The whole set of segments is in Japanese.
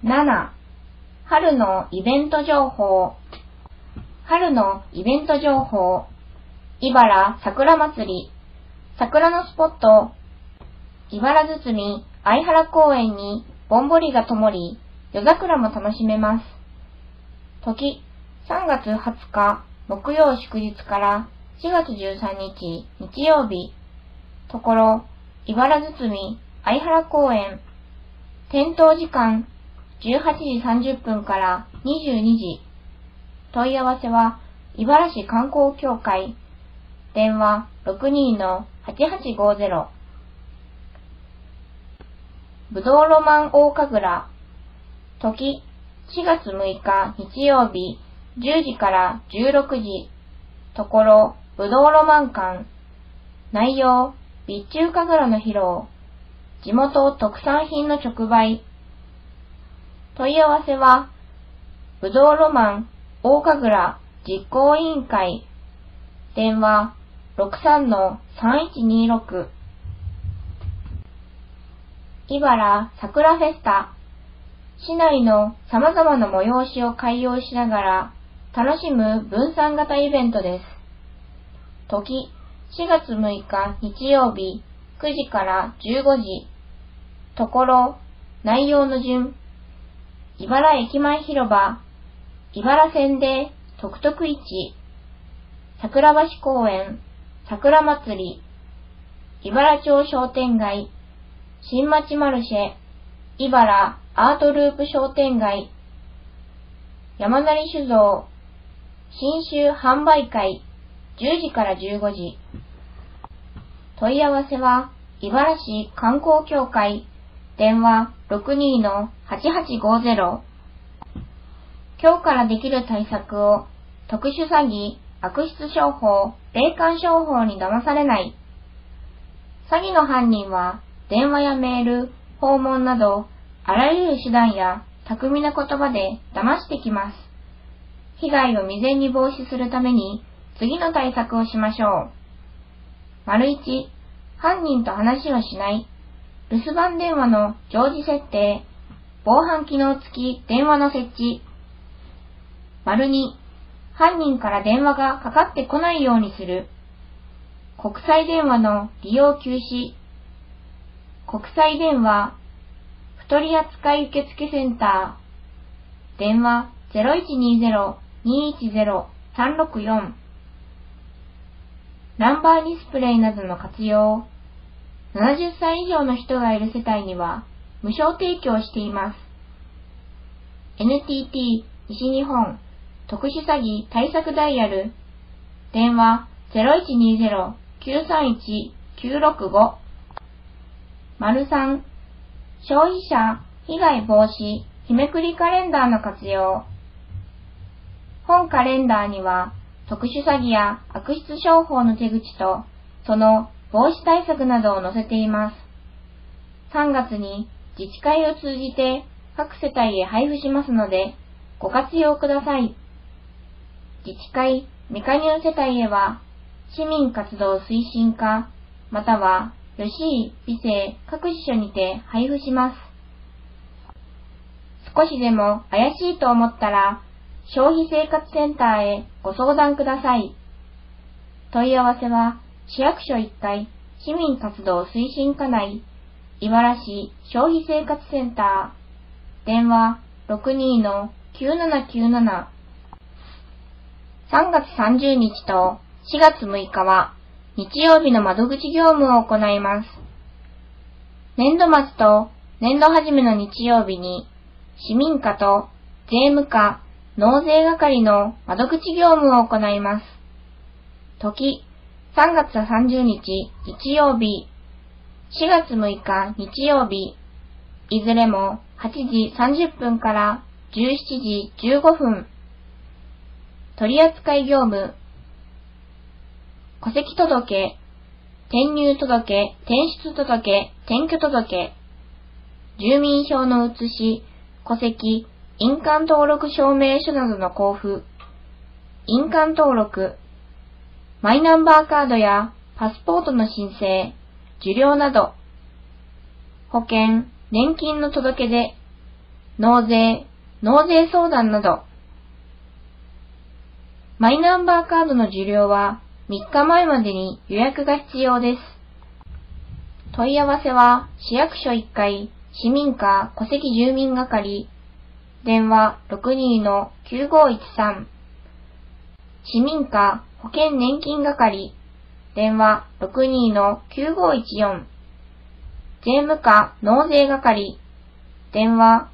7、春のイベント情報。春のイベント情報。茨桜祭り。桜のスポット。茨堤相原公園にぼんぼりが灯り、夜桜も楽しめます。時、3月20日木曜祝日から4月13日日曜日。ところ、茨堤相原公園。点灯時間、18時30分から22時。問い合わせは、茨城観光協会。電話 62-8850。ぶどうロマン大神楽。時、4月6日日曜日、10時から16時。ところ、ぶどうロマン館。内容、備中神楽の披露。地元特産品の直売。問い合わせは、ぶどうロマン大神楽実行委員会。電話 63-3126。茨桜フェスタ。市内の様々な催しを開催しながら楽しむ分散型イベントです。時、4月6日日曜日9時から15時。ところ、内容の順。茨駅前広場、茨線で徳々市、桜橋公園、桜祭り、茨町商店街、新町マルシェ、茨アートループ商店街、山成酒造、新酒販売会、10時から15時。問い合わせは、茨市観光協会、電話 62-8850。今日からできる対策を、特殊詐欺、悪質商法、霊感商法に騙されない。詐欺の犯人は、電話やメール、訪問など、あらゆる手段や巧みな言葉で騙してきます。被害を未然に防止するために、次の対策をしましょう。1、犯人と話をしない。留守番電話の常時設定。防犯機能付き電話の設置。2、犯人から電話がかかってこないようにする。国際電話の利用休止。国際電話、不取扱受付センター。電話 0120-210-364。ナンバーディスプレイなどの活用。70歳以上の人がいる世帯には無償提供しています。NTT 西日本特殊詐欺対策ダイヤル。電話 0120-931-965。3、消費者被害防止日めくりカレンダーの活用。本カレンダーには特殊詐欺や悪質商法の手口とその防止対策などを載せています。3月に自治会を通じて各世帯へ配布しますのでご活用ください。自治会未加入世帯へは市民活動推進課または吉井美生各支所にて配布します。少しでも怪しいと思ったら消費生活センターへご相談ください。問い合わせは市役所1階市民活動推進課内茨市消費生活センター。電話 62-9797。3月30日と4月6日は日曜日の窓口業務を行います。年度末と年度始めの日曜日に市民課と税務課、納税係の窓口業務を行います。時、3月30日日曜日、4月6日日曜日、いずれも8時30分から17時15分。取扱業務、戸籍届、転入届、転出届、転居届、住民票の写し、戸籍、印鑑登録証明書などの交付、印鑑登録、マイナンバーカードやパスポートの申請、受領など、保険、年金の届け出、 納税相談など。マイナンバーカードの受領は3日前までに予約が必要です。問い合わせは市役所1階市民課戸籍住民係、電話 62-9513、市民課保険年金係、電話 62-9514、税務課納税係、電話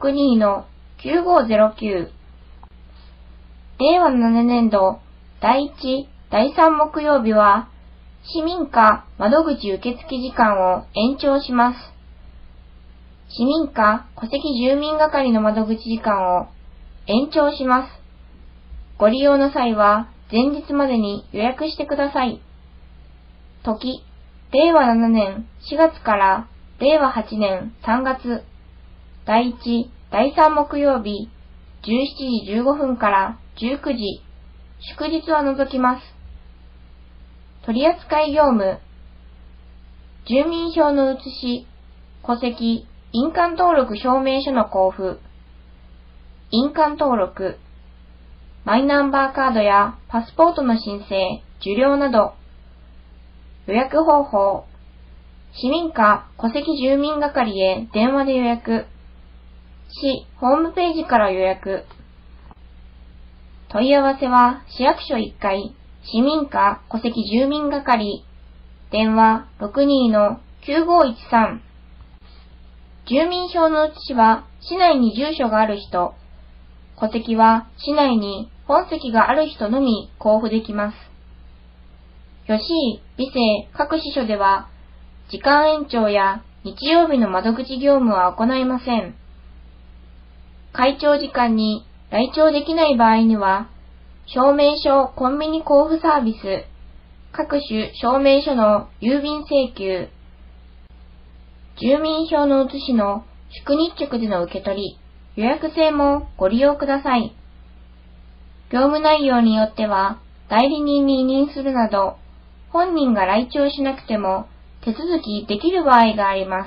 62-9509。令和7年度第1、第3木曜日は市民課窓口受付時間を延長します。市民課戸籍住民係の窓口時間を延長します。ご利用の際は前日までに予約してください。時、令和7年4月から令和8年3月、第1、第3木曜日、17時15分から19時、祝日は除きます。取扱業務、住民票の写し、戸籍、印鑑登録証明書の交付、印鑑登録、マイナンバーカードやパスポートの申請、受領など、予約方法、市民課戸籍住民係へ電話で予約、市ホームページから予約。問い合わせは市役所1階市民課戸籍住民係、電話 62-9513。住民票の写しは市内に住所がある人、戸籍は市内に本籍がある人のみ交付できます。吉井、美生各支所では時間延長や日曜日の窓口業務は行いません。開庁時間に来庁できない場合には、証明書コンビニ交付サービス、各種証明書の郵便請求、住民票の写しの宿日直での受け取り、予約制もご利用ください。業務内容によっては、代理人に委任するなど、本人が来庁しなくても手続きできる場合があります。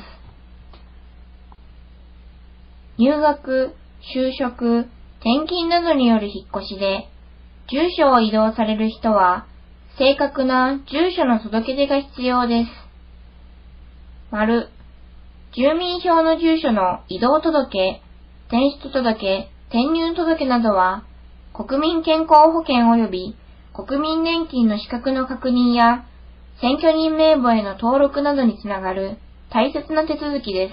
入学、就職、転勤などによる引っ越しで、住所を移動される人は、正確な住所の届け出が必要です。丸、住民票の住所の移動届、転出届、転入届などは、国民健康保険及び国民年金の資格の確認や、選挙人名簿への登録などにつながる大切な手続きです。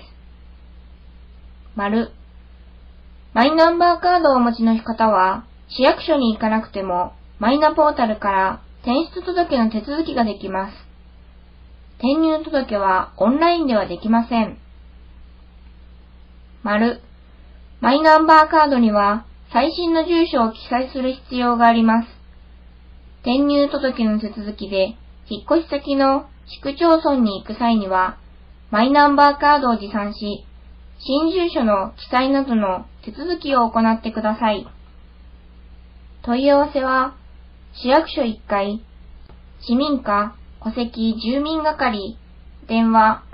丸、マイナンバーカードをお持ちの方は、市役所に行かなくても、マイナポータルから転出届の手続きができます。転入届はオンラインではできません。丸、マイナンバーカードには最新の住所を記載する必要があります。転入届の手続きで、引っ越し先の市区町村に行く際には、マイナンバーカードを持参し、新住所の記載などの手続きを行ってください。問い合わせは、市役所1階、市民課戸籍住民係、電話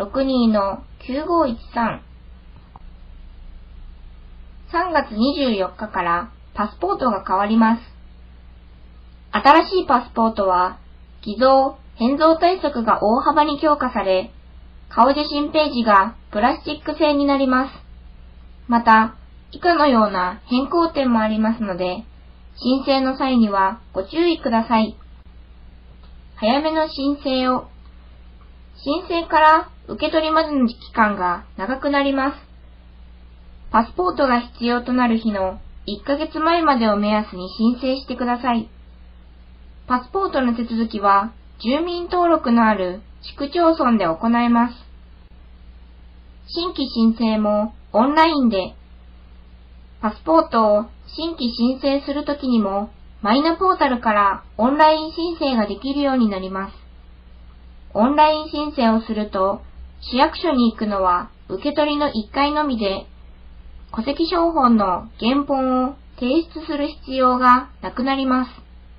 62-9513。3月24日からパスポートが変わります。新しいパスポートは、偽造・変造対策が大幅に強化され、顔写真ページがプラスチック製になります。また、以下のような変更点もありますので、申請の際にはご注意ください。早めの申請を。申請から受け取りまでの期間が長くなります。パスポートが必要となる日の1ヶ月前までを目安に申請してください。パスポートの手続きは住民登録のある市区町村で行えます。新規申請もオンラインで、パスポートを新規申請するときにもマイナポータルからオンライン申請ができるようになります。オンライン申請をすると市役所に行くのは受け取りの1回のみで、戸籍抄本の原本を提出する必要がなくなります。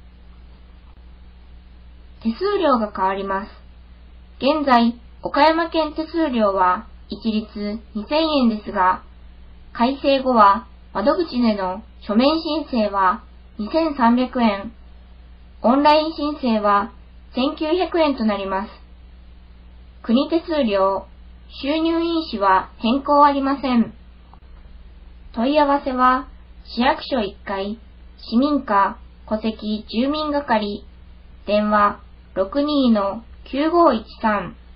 手数料が変わります。現在、岡山県手数料は一律2000円ですが、 改正後は窓口での書面申請は2300円、オンライン申請は1900円となります。国手数料、収入印紙は変更ありません。問い合わせは、市役所1階、市民課、戸籍住民係、電話 62-9513